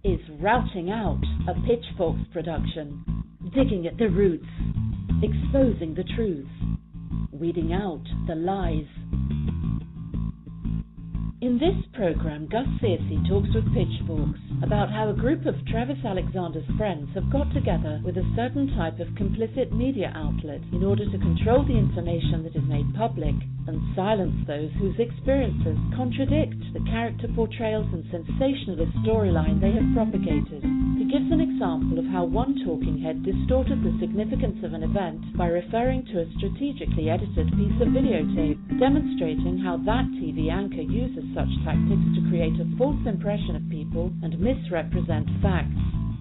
is Routing Out, a Pitchforks production, digging at the roots, exposing the truths, weeding out the lies. In this program, Gus Searcy talks with Pitchforks about how a group of Travis Alexander's friends have got together with a certain type of complicit media outlet in order to control the information that is made public and silence those whose experiences contradict the character portrayals and sensationalist storyline they have propagated. He gives an example of how one talking head distorted the significance of an event by referring to a strategically edited piece of videotape, demonstrating how that TV anchor uses such tactics to create a false impression of people and misrepresent facts.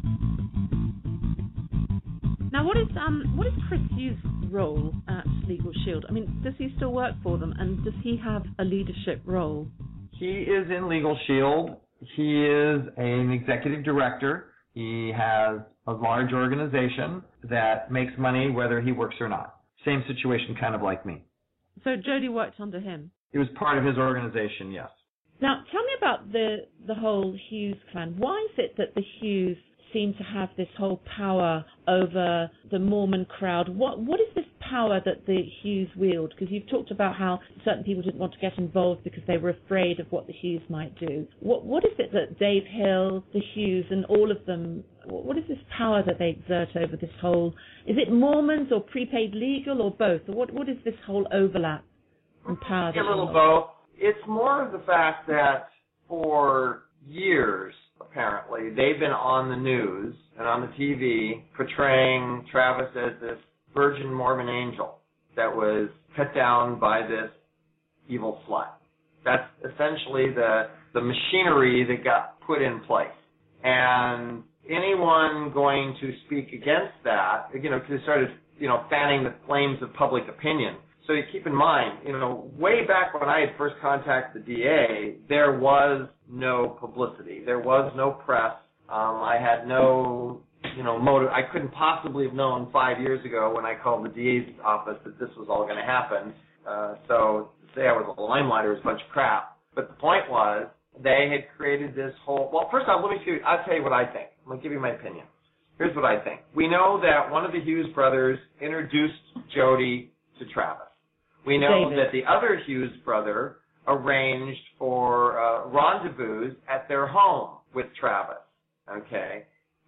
Now, what is Chris Hughes' role at Legal Shield? I mean, does he still work for them, and does he have a leadership role? He is in Legal Shield. He is an executive director. He has a large organization that makes money whether he works or not. Same situation, kind of like me. So Jody worked under him? It was part of his organization, yes. Now, tell me about the whole Hughes clan. Why is it that the Hughes seem to have this whole power over the Mormon crowd? What is this power that the Hughes wield? Because you've talked about how certain people didn't want to get involved because they were afraid of what the Hughes might do. What is it that Dave Hill, the Hughes, and all of them, what is this power that they exert over this whole, is it Mormons or prepaid legal or both? Or what is this whole overlap and power? A little both. It's more of the fact that for years, apparently, they've been on the news and on the TV portraying Travis as this virgin Mormon angel that was cut down by this evil slut. That's essentially the machinery that got put in place. And anyone going to speak against that, because it started, fanning the flames of public opinion. So you keep in mind, way back when I had first contacted the DA, there was no publicity. There was no press. I had no, motive. I couldn't possibly have known 5 years ago when I called the DA's office that this was all going to happen. So to say I was a limelighter was a bunch of crap. But the point was, they had created this whole, well, first off, I'll tell you what I think. I'm going to give you my opinion. Here's what I think. We know that one of the Hughes brothers introduced Jody to Travis. We know that the other Hughes brother arranged for rendezvous at their home with Travis, okay?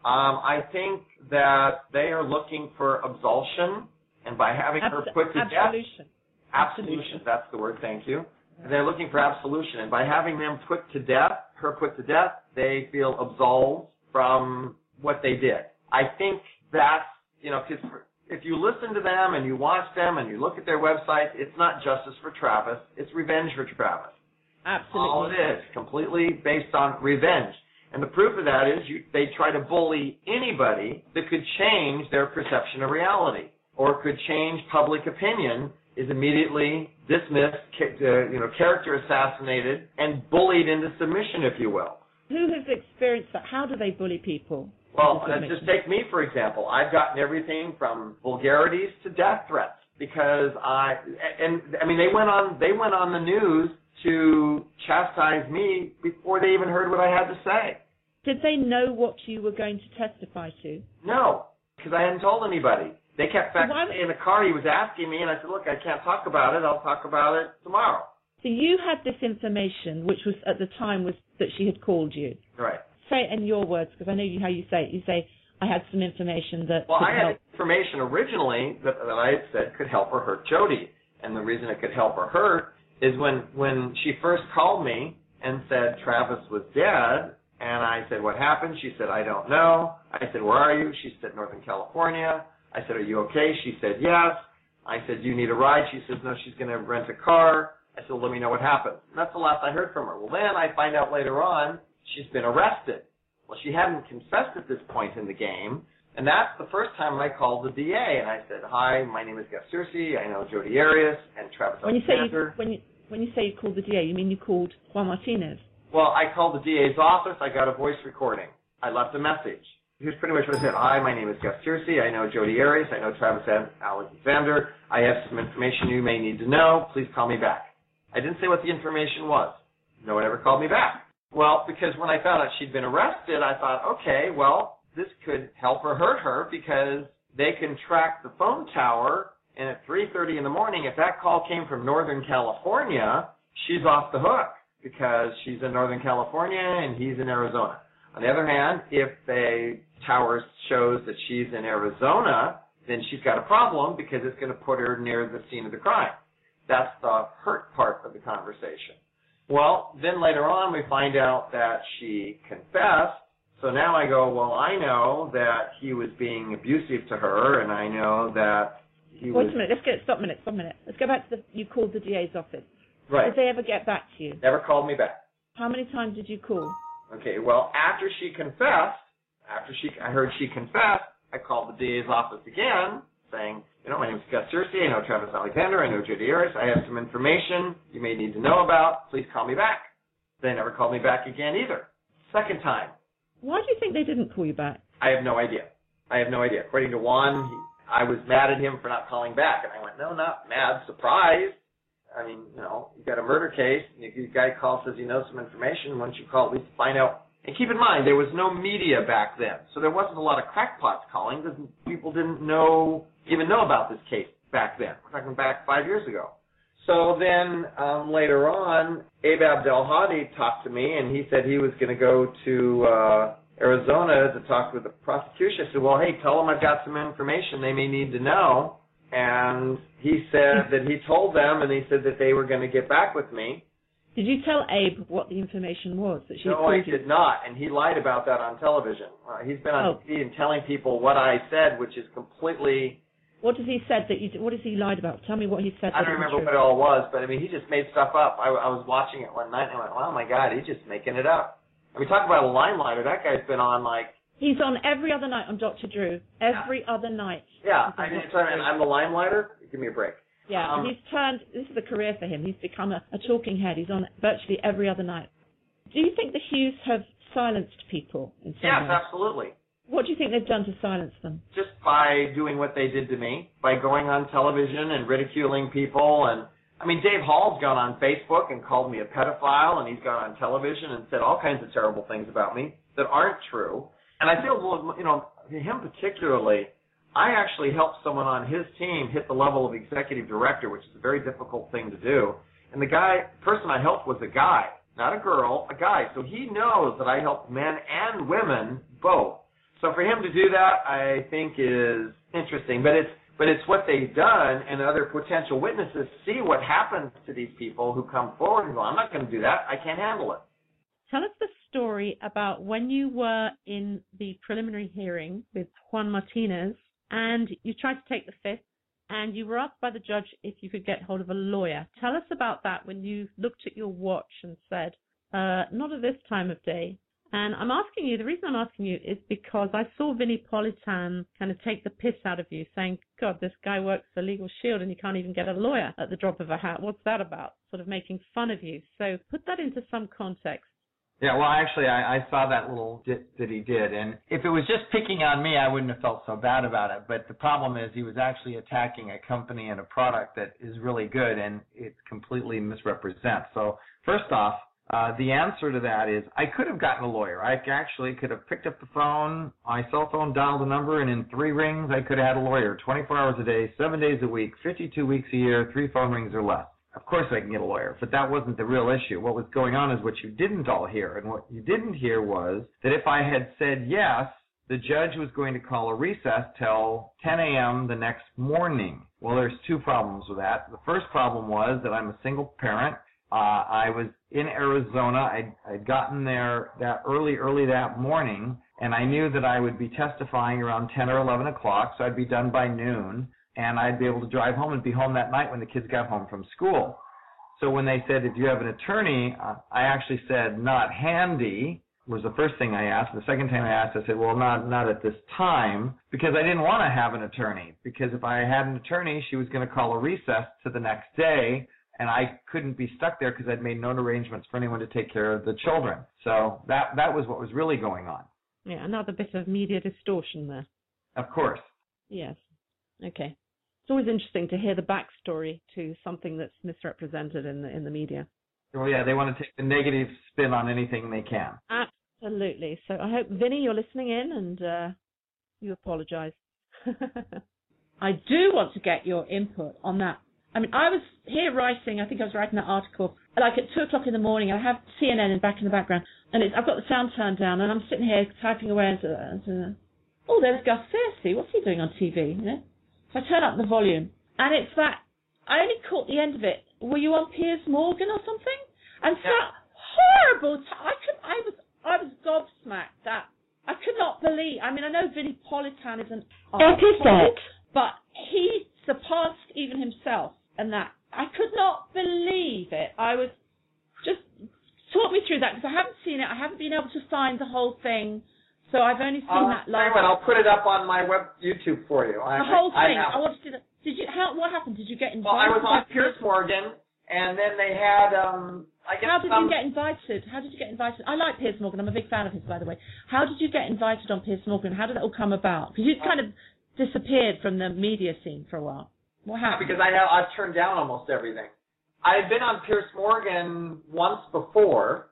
I think that they are looking for absolution, and by having her put to death... Absolution, that's the word, thank you. And they're looking for absolution, and by having them put to death, they feel absolved from what they did. I think that's, because if you listen to them and you watch them and you look at their website, it's not justice for Travis, it's revenge for Travis. Absolutely. All it is, completely based on revenge. And the proof of that is they try to bully anybody that could change their perception of reality or could change public opinion, is immediately dismissed, character assassinated, and bullied into submission, if you will. Who has experienced that? How do they bully people? Well, just take me, for example. I've gotten everything from vulgarities to death threats because they went on the news to chastise me before they even heard what I had to say. Did they know what you were going to testify to? No, because I hadn't told anybody. They kept in the car. He was asking me, and I said, "Look, I can't talk about it. I'll talk about it tomorrow." So you had this information, which was at the time was that she had called you. Right. Say it in your words, because I know how you say it. You say, I had some information that Well, could I help. had information originally that I had said could help or hurt Jody. And the reason it could help or hurt is when she first called me and said Travis was dead, and I said, what happened? She said, I don't know. I said, where are you? She said, Northern California. I said, are you okay? She said, yes. I said, do you need a ride? She says, no, she's going to rent a car. I said, well, let me know what happened. And that's the last I heard from her. Well, then I find out later on she's been arrested. Well, she hadn't confessed at this point in the game, and that's the first time I called the DA, and I said, hi, my name is Gus Searcy. I know Jody Arias and Travis Alexander. When you say you called the DA, you mean you called Juan Martinez? Well, I called the DA's office. I got a voice recording. I left a message. Here's pretty much what I said. Hi, my name is Gus Searcy. I know Jody Arias. I know Travis Alexander. I have some information you may need to know. Please call me back. I didn't say what the information was. No one ever called me back. Well, because when I found out she'd been arrested, I thought, okay, well, this could help or hurt her because they can track the phone tower, and at 3:30 in the morning, if that call came from Northern California, she's off the hook because she's in Northern California and he's in Arizona. On the other hand, if the tower shows that she's in Arizona, then she's got a problem because it's going to put her near the scene of the crime. That's the hurt part of the conversation. Well, then later on we find out that she confessed. So now I go, well, I know that he was being abusive to her, and I know that he was... Wait a minute. Stop a minute. Let's go back to you called the DA's office. Right. Did they ever get back to you? Never called me back. How many times did you call? Okay, well, after she confessed, I heard she confessed, I called the DA's office again, saying, my name is Gus Searcy, I know Travis Alexander, I know Jodi Arias, I have some information you may need to know about, please call me back. They never called me back again either. Second time. Why do you think they didn't call you back? I have no idea. According to Juan, I was mad at him for not calling back, and I went, no, not mad, surprised. I mean, you got a murder case, and the guy calls, says he knows some information, once you call, at least find out. And keep in mind, there was no media back then, so there wasn't a lot of crackpots calling because people didn't even know about this case back then. We're talking back 5 years ago. So then later on, Abe Abdelhadi talked to me, and he said he was going to go to Arizona to talk with the prosecution. I said, well, hey, tell them I've got some information they may need to know. And he said that he told them, and he said that they were going to get back with me. Did you tell Abe what the information was that she No, I did not, and he lied about that on television. He's been on TV and telling people what I said, which is completely... What has he said what has he lied about? Tell me what he said. I don't remember what it all was, but I mean, he just made stuff up. I was watching it one night and I went, oh my God, he's just making it up. I mean, talk about a limelighter. That guy's been on He's on every other night on Dr. Drew. Every other night. Yeah, I'm the limelighter? Give me a break. Yeah, he's turned, this is a career for him. He's become a talking head. He's on virtually every other night. Do you think the Hughes have silenced people in some way? Yes, absolutely. What do you think they've done to silence them? Just by doing what they did to me, by going on television and ridiculing people. And I mean, Dave Hall's gone on Facebook and called me a pedophile, and he's gone on television and said all kinds of terrible things about me that aren't true. And I feel, him particularly, I actually helped someone on his team hit the level of executive director, which is a very difficult thing to do. And the person I helped was a guy, not a girl, a guy. So he knows that I helped men and women both. So for him to do that, I think is interesting. But it's what they've done, and other potential witnesses see what happens to these people who come forward and go, I'm not going to do that. I can't handle it. Tell us the story about when you were in the preliminary hearing with Juan Martinez, and you tried to take the fifth, and you were asked by the judge if you could get hold of a lawyer. Tell us about that when you looked at your watch and said, not at this time of day. And I'm asking you, the reason I'm asking you is because I saw Vinnie Politan kind of take the piss out of you, saying, God, this guy works for Legal Shield and you can't even get a lawyer at the drop of a hat. What's that about? Sort of making fun of you. So put that into some context. Yeah, well, actually, I saw that little that he did, and if it was just picking on me, I wouldn't have felt so bad about it. But the problem is he was actually attacking a company and a product that is really good, and it completely misrepresents. So first off, the answer to that is I could have gotten a lawyer. I actually could have picked up the phone, my cell phone, dialed a number, and in 3 rings, I could have had a lawyer 24 hours a day, 7 days a week, 52 weeks a year, 3 phone rings or less. Of course I can get a lawyer, but that wasn't the real issue. What was going on is what you didn't all hear, and what you didn't hear was that if I had said yes, the judge was going to call a recess till 10 a.m. the next morning. Well, there's 2 problems with that. The first problem was that I'm a single parent. I was in Arizona. I'd gotten there that early that morning, and I knew that I would be testifying around 10 or 11 o'clock, so I'd be done by noon, and I'd be able to drive home and be home that night when the kids got home from school. So when they said, "Do you have an attorney?" I actually said, "Not handy," was the first thing I asked. The second time I asked, I said, "Well, not at this time," because I didn't want to have an attorney, because if I had an attorney, she was going to call a recess to the next day, and I couldn't be stuck there because I'd made no arrangements for anyone to take care of the children. So that was what was really going on. Yeah, another bit of media distortion there. Of course. Yes. Okay. It's always interesting to hear the backstory to something that's misrepresented in the media. So yeah, they want to take the negative spin on anything they can. Absolutely. So I hope, Vinny, you're listening in and you apologise. I do want to get your input on that. I mean, I was here writing, I think I was writing that article, like at 2 o'clock in the morning, and I have CNN in the background, and I've got the sound turned down, and I'm sitting here typing away, and oh, there's Gus Searcy, what's he doing on TV, you know? So I turn up the volume, and it's that, I only caught the end of it. Were you on Piers Morgan or something? And so horrible, I was gobsmacked that I could not believe, I mean, I know Vinnie Politan is an artist, but he surpassed even himself, and that I could not believe it. I was just talk me through that because I haven't seen it. I haven't been able to find the whole thing, so I've only seen that last. I'll put it up on my YouTube for you. The whole thing. I want to see that. Did you? What happened? Did you get invited? Well, I was on Piers Morgan, and then they had. How did you get invited? How did you get invited? I like Piers Morgan. I'm a big fan of his, by the way. How did you get invited on Piers Morgan? How did it all come about? Because you kind of disappeared from the media scene for a while. What happened? Because I've turned down almost everything. I had been on Piers Morgan once before,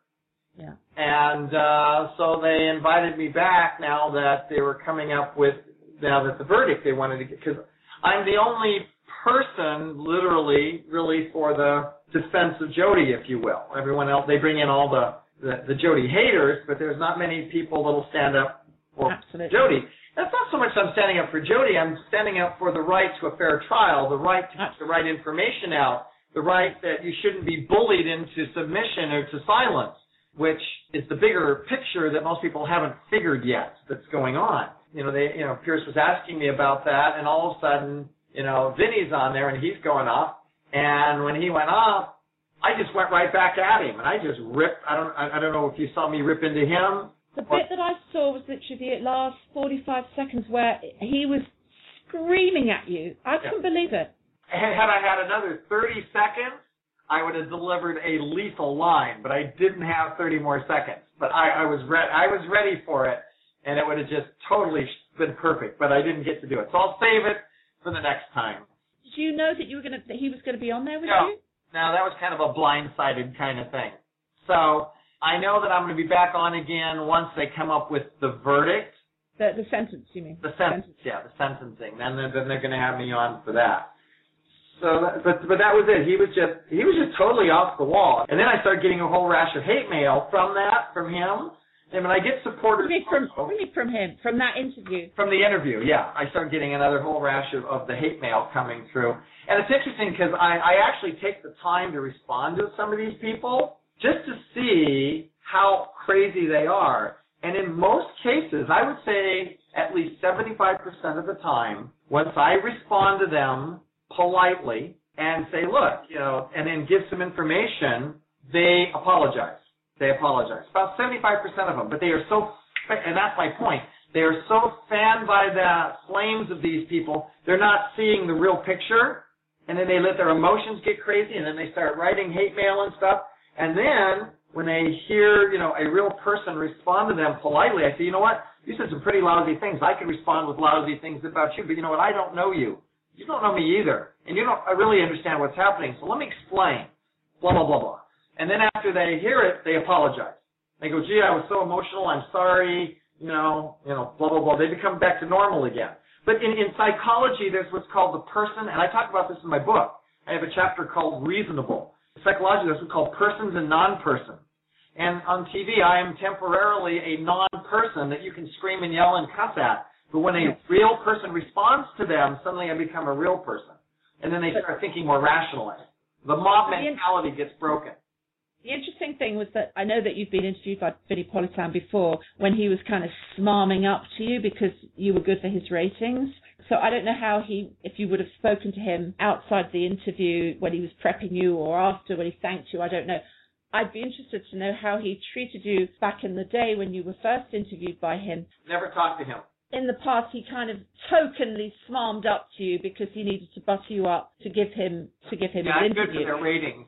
and so they invited me back now that they were coming up with, now that the verdict they wanted to get, because I'm the only person, literally, really, for the defense of Jodi, if you will. Everyone else, they bring in all the Jodi haters, but there's not many people that will stand up for Jodi. That's not so much I'm standing up for Jodi. I'm standing up for the right to a fair trial, the right to get the right information out, the right that you shouldn't be bullied into submission or to silence, which is the bigger picture that most people haven't figured yet that's going on. Piers was asking me about that, and all of a sudden, Vinny's on there and he's going off. And when he went off, I just went right back at him, and I just ripped. I don't know if you saw me rip into him. The bit that I saw was literally the last 45 seconds where he was screaming at you. I couldn't believe it. Had I had another 30 seconds, I would have delivered a lethal line, but I didn't have 30 more seconds. But I was ready for it, and it would have just totally been perfect, but I didn't get to do it. So I'll save it for the next time. Did you know that that he was going to be on there with you? No, that was kind of a blindsided kind of thing. So I know that I'm going to be back on again once they come up with the verdict. The sentence, you mean? The sentence, the sentencing. Then they're going to have me on for that. So, but that was it. He was just totally off the wall. And then I started getting a whole rash of hate mail from him. And when I get supporters... From him? From that interview? From the interview, yeah. I started getting another whole rash of the hate mail coming through. And it's interesting because I actually take the time to respond to some of these people just to see how crazy they are. And in most cases, I would say at least 75% of the time, once I respond to them politely and say, look, and then give some information, they apologize. About 75% of them. But they are so, and that's my point, they are so fanned by the flames of these people, they're not seeing the real picture, and then they let their emotions get crazy, and then they start writing hate mail and stuff. And then when they hear, a real person respond to them politely, I say, you know what? You said some pretty lousy things. I can respond with lousy things about you, but you know what? I don't know you. You don't know me either, and you don't really understand what's happening. So let me explain. Blah blah blah blah. And then after they hear it, they apologize. They go, gee, I was so emotional. I'm sorry. Blah blah blah. They become back to normal again. But in psychology, there's what's called the person, and I talk about this in my book. I have a chapter called Reasonable. In psychology, there's what's called persons and non-persons. And on TV, I am temporarily a non-person that you can scream and yell and cuss at. But when a real person responds to them, suddenly I become a real person. And then they start thinking more rationally. The mob mentality gets broken. The interesting thing was that I know that you've been interviewed by Vinnie Politan before when he was kind of smarming up to you because you were good for his ratings. So I don't know if you would have spoken to him outside the interview when he was prepping you or after when he thanked you, I don't know. I'd be interested to know how he treated you back in the day when you were first interviewed by him. Never talked to him. In the past, he kind of tokenly smarmed up to you because he needed to butter you up to give him his interview. Yeah, I'm good for their ratings.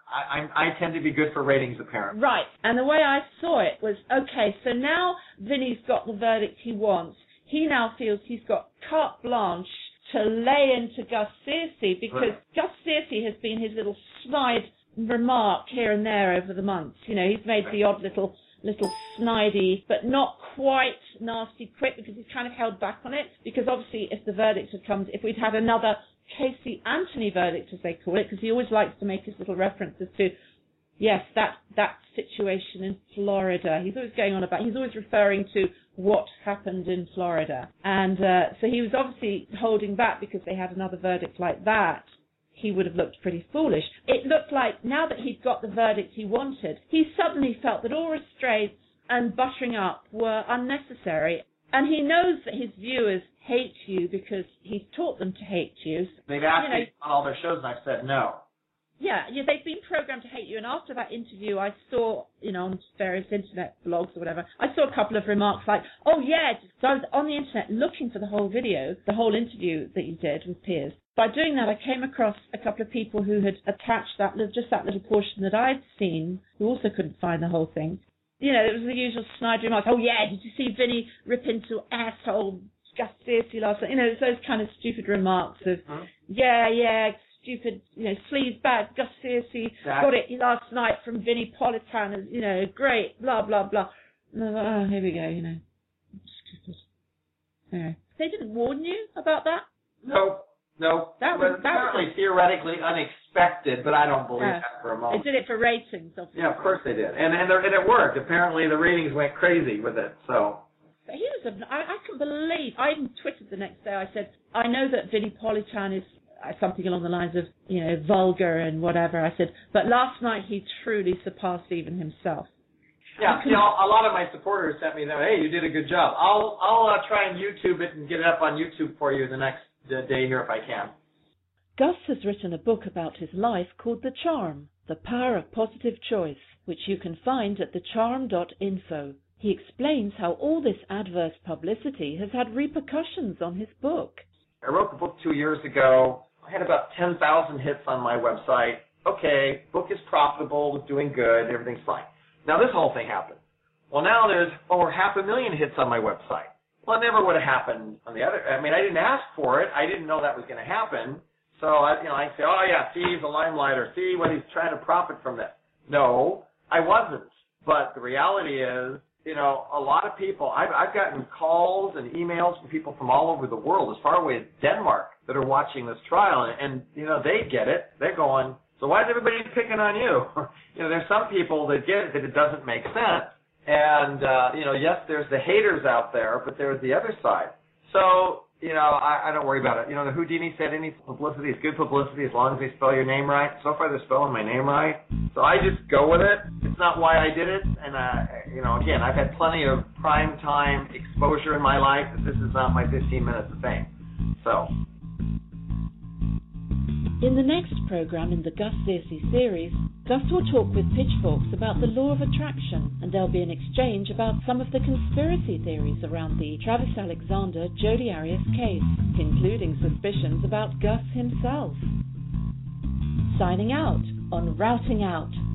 I tend to be good for ratings, apparently. Right, and the way I saw it was, okay, so now Vinny's got the verdict he wants. He now feels he's got carte blanche to lay into Gus Searcy because Gus Searcy has been his little snide remark here and there over the months. You know, he's made the odd little snidey, but not quite nasty quip, because he's kind of held back on it. Because obviously, if the verdict had come, if we'd had another Casey Anthony verdict, as they call it, because he always likes to make his little references to, yes, that situation in Florida. He's always going on about, he's always referring to what happened in Florida. And so he was obviously holding back because they had another verdict like that. He would have looked pretty foolish. It looked like now that he'd got the verdict he wanted, he suddenly felt that all restraints and buttering up were unnecessary. And he knows that his viewers hate you because he's taught them to hate you. They've asked me on all their shows, and I've said no. Yeah, they've been programmed to hate you. And after that interview, I saw, on various internet blogs or whatever, I saw a couple of remarks like, oh, yeah. So I was on the internet looking for the whole video, the whole interview that you did with Piers. By doing that, I came across a couple of people who had attached just that little portion that I'd seen, who also couldn't find the whole thing. It was the usual snide remarks. Oh, yeah, did you see Vinny rip into asshole Gus Searcy last night? It's those kind of stupid remarks of, yeah, stupid, sleaze bag, Gus Searcy got it last night from Vinny Politan, great, blah, blah, blah. And I was like, oh, here we go, stupid. Anyway. They didn't warn you about that? No. That was apparently theoretically unexpected, but I don't believe that for a moment. They did it for ratings, obviously. Yeah, of course they did. And it worked. Apparently the ratings went crazy with it, so. But he was I couldn't believe, I even tweeted the next day, I said, I know that Vinny Politan is something along the lines of, vulgar and whatever. I said, but last night he truly surpassed even himself. Yeah, a lot of my supporters sent me that, hey, you did a good job. I'll try and YouTube it and get it up on YouTube for you the next day here if I can. Gus has written a book about his life called The Charm, The Power of Positive Choice, which you can find at thecharm.info. He explains how all this adverse publicity has had repercussions on his book. I wrote the book 2 years ago. I had about 10,000 hits on my website. Okay, book is profitable, doing good, everything's fine. Now this whole thing happened. Well, now there's over 500,000 hits on my website. Well, it never would have happened on the other. I didn't ask for it. I didn't know that was going to happen. So I say, oh yeah, see, he's a limelighter. See what he's trying to profit from this. No, I wasn't. But the reality is, a lot of people. I've gotten calls and emails from people from all over the world, as far away as Denmark, that are watching this trial, and they get it. They're going, so why is everybody picking on you? There's some people that get it that it doesn't make sense. And, yes, there's the haters out there, but there's the other side. So, I don't worry about it. The Houdini said any publicity is good publicity as long as they spell your name right. So far they're spelling my name right. So I just go with it. It's not why I did it. And, again, I've had plenty of prime time exposure in my life, but this is not my 15 minutes of fame. So. In the next program in the Gus Searcy series, Gus will talk with Pitchforks about the law of attraction, and there'll be an exchange about some of the conspiracy theories around the Travis Alexander Jodi Arias case, including suspicions about Gus himself. Signing out on Routing Out.